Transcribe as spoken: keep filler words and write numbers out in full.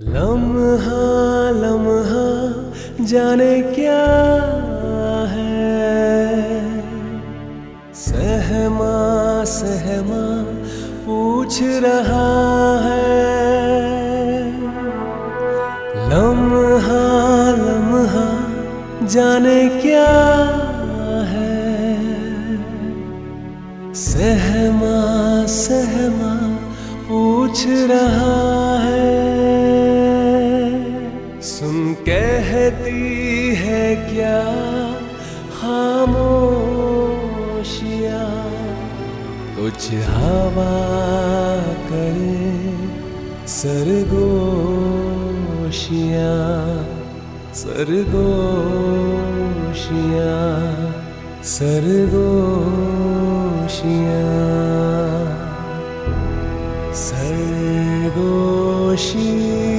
लम्हा लम्हा जाने क्या है, सहमा सहमा पूछ रहा है। लम्हा लम्हा जाने क्या है, सहमा सहमा पूछ रहा है। सुन कहती है क्या खामोशियाँ, कुछ हवा करे सरगोशियाँ, सरगोशियाँ, सरगोशियाँ, सरगोशियाँ।